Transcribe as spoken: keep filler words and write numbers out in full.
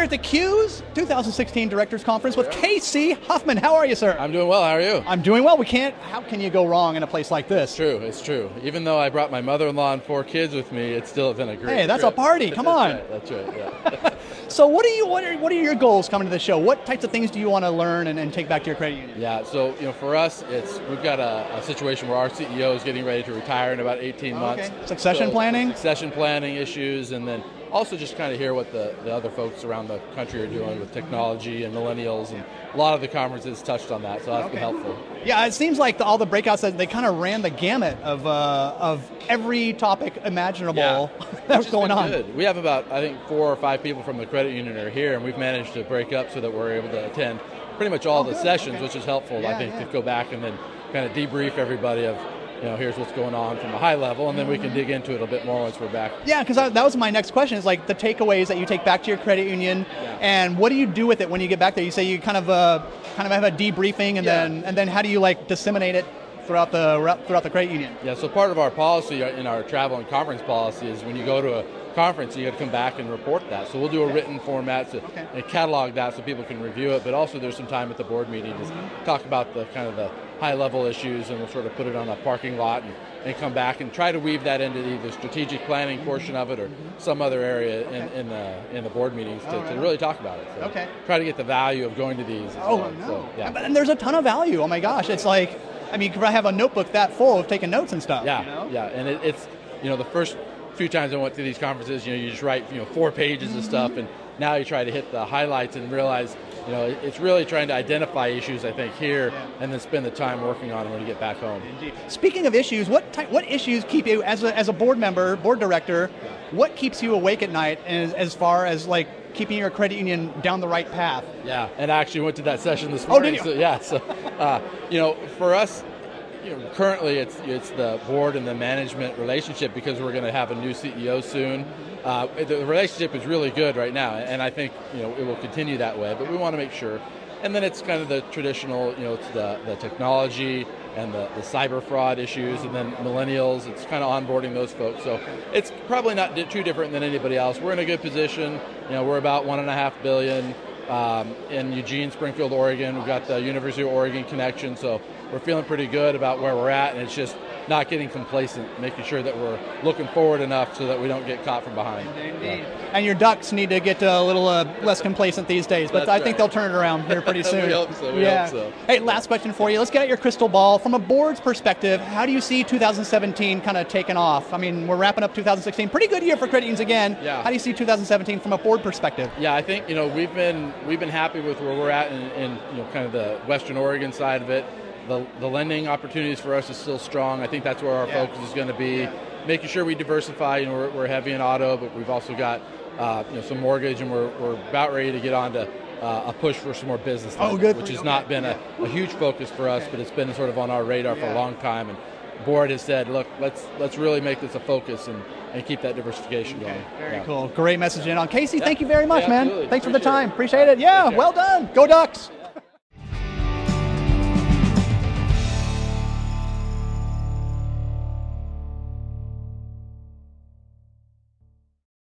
at theCUBE's two thousand sixteen Directors Conference with Casey Huffman. How are you, sir? I'm doing well, how are you? I'm doing well. We can't, how can you go wrong in a place like this? It's true, it's true. Even though I brought my mother-in-law and four kids with me, it's still been a great Hey, that's trip. a party, come on. That's right, that's right, yeah. So what are you, what are, what are your goals coming to the show? What types of things do you want to learn and, and take back to your credit union? Yeah, so you know, for us, it's we've got a, a situation where our C E O is getting ready to retire in about eighteen Oh, months. okay. Succession So, planning? Succession planning issues, and then also just kind of hear what the, the other folks around the country are doing with technology and millennials, and a lot of the conferences touched on that, so that's Okay. been helpful. Yeah, it seems like the, all the breakouts, that they kind of ran the gamut of uh, of every topic imaginable Yeah. that was Which has going been on. Good. We have about, I think, four or five people from the credit union are here, and we've managed to break up so that we're able to attend pretty much all Oh, the good. sessions, Okay. which is helpful, Yeah, I think, yeah. to go back and then kind of debrief everybody of, you know, here's what's going on from a high level, and then we can dig into it a bit more once we're back. Yeah, because that was my next question, is like the takeaways that you take back to your credit union, Yeah. and what do you do with it when you get back there? You say you kind of uh, kind of have a debriefing, and Yeah. then and then how do you like disseminate it throughout the throughout the credit union? Yeah, so part of our policy in our travel and conference policy is when you go to a conference, you got to come back and report that. So we'll do a written format to Okay. and catalog that so people can review it, but also there's some time at the board meeting to talk about the kind of the high level issues, and we'll sort of put it on a parking lot and, and come back and try to weave that into the strategic planning portion of it or some other area in, in, the, in the board meetings to, Oh, right. to really talk about it. So Okay. Try to get the value of going to these. as Oh well. no! So, yeah. But- And there's a ton of value. Oh my gosh! It's like, I mean, you could have a notebook that full of taking notes and stuff. Yeah, you know? yeah, and it, it's, you know, the first few times I went to these conferences, you know, you just write, you know, four pages of stuff, and now you try to hit the highlights and realize, you know, it's really trying to identify issues, I think, here, Yeah. and then spend the time working on them when you get back home. Speaking of issues, what type, what issues keep you as a as a board member, board director? What keeps you awake at night, as, as far as like keeping your credit union down the right path? Yeah, and I actually went to that session this Oh, morning. did you? So yeah, so uh, you know, for us, you know, currently it's it's the board and the management relationship, because we're going to have a new C E O soon. Uh, the relationship is really good right now, and I think, you know, it will continue that way. But we want to make sure. And then it's kind of the traditional, you know, it's the the technology and the, the cyber fraud issues, and then millennials. It's kind of onboarding those folks. So it's probably not di- too different than anybody else. We're in a good position. You know, we're about one and a half billion. Um, in Eugene, Springfield, Oregon. We've got the University of Oregon connection, so we're feeling pretty good about where we're at, and it's just not getting complacent, making sure that we're looking forward enough so that we don't get caught from behind. Yeah. And your ducks need to get a little uh, less complacent these days, but That's I right. think they'll turn it around here pretty soon. We hope so, we yeah. hope so. Hey, last question for you. Let's get at your crystal ball. From a board's perspective, how do you see two thousand seventeen kind of taking off? I mean, we're wrapping up two thousand sixteen. Pretty good year for credit unions again. Yeah. How do you see two thousand seventeen from a board perspective? Yeah, I think, you know, we've been we've been happy with where we're at in, in you know, kind of the Western Oregon side of it. The, the lending opportunities for us is still strong. I think that's where our Yeah. focus is going to be. Yeah. Making sure we diversify. You know, we're, we're heavy in auto, but we've also got uh, you know, some mortgage, and we're, we're about ready to get on to uh, a push for some more business Oh, lending, good for which you. has Okay. not been a, a huge focus for us, but it's been sort of on our radar for Yeah. a long time. And the board has said, look, let's let's really make this a focus and, and keep that diversification going. Very Yeah. cool. Great message in on. Casey, Yeah. thank you very much, Yeah, man. absolutely. Thanks for the Appreciate time. it. Appreciate it. Yeah, Take care. well done. Go Ducks.